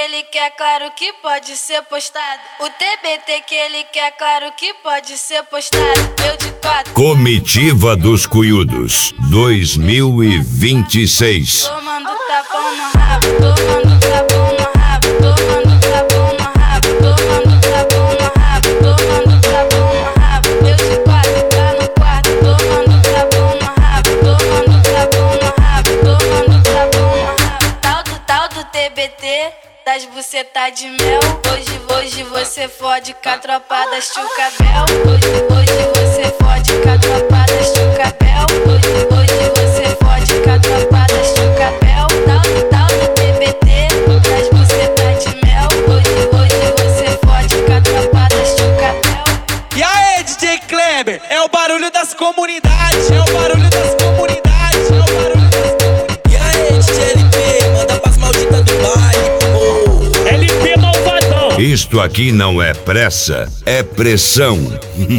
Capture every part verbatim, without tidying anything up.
ele quer, claro que pode ser postado. O T B T que ele quer, claro que pode ser postado. Eu de quatro. Comitiva dos Cuiudos dois mil e vinte e seis. Tomando tapão no rabo, tomando tapão no rabo, tomando tapão no rabo, tomando tapão no rabo, tomando tapão no rabo. Eu de quatro, tá no quarto, tomando tapão no rabo, tomando tapão no rabo, tomando tapão no rabo. Tal do tal do T B T, das buceta de mel. Hoje, hoje você fode com a tropa da Chucabel. Hoje, hoje você fode com a tropa da Chucabel. Hoje, hoje você fode com a tropa da Chucabel. Tal do tal do T B T, das buceta de mel. Hoje, hoje você fode com a tropa da Chucabel. E aí, D J Kleber, é o barulho das comunidades, é o barulho das comunidades, é o barulho das comunidades. E aí, D J L P, manda pras malditas do baile, pô. L P malvadão. Isto aqui não é pressa, é pressão. O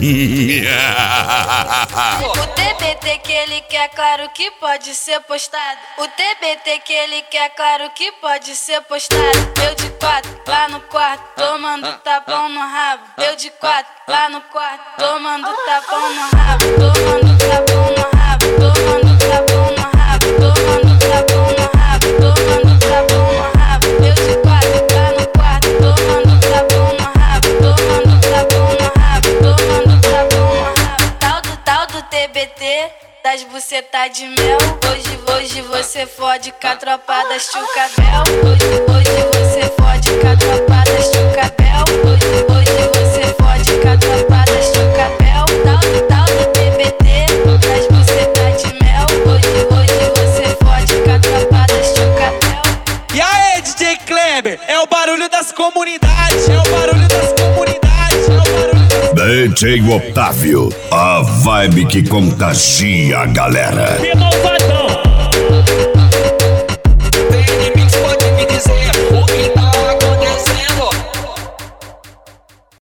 T B T que ele quer, claro que pode ser postado. O T B T que ele quer, claro que pode ser postado. Eu de quatro, lá no quarto, tomando tapão no rabo. Eu de quatro, lá no quarto, tomando tapão no rabo, tomando tapão no rabo, tomando tapão no rabo, tomando tapão no rabo, tomando tapão no rabo. Eu de quatro, lá no quarto, tomando tapão no rabo, tomando tapão no rabo, tomando tapão no rabo. Tal do tal do T B T, das buceta de mel. Hoje, hoje você fode com a tropa da Chucabel. Hoje, hoje você fode com a tropa da Chucabel. Hoje, hoje você fode com a tropa da Chucabel. Tal do tal do T B T, das buceta de mel. Hoje, hoje você fode com a tropa da Chucabel. E aí, D J Kleber, é o barulho das comunidades, é o barulho das comunidades, é o barulho das D J Otávio, a vibe que contagia a galera. L P malvadão.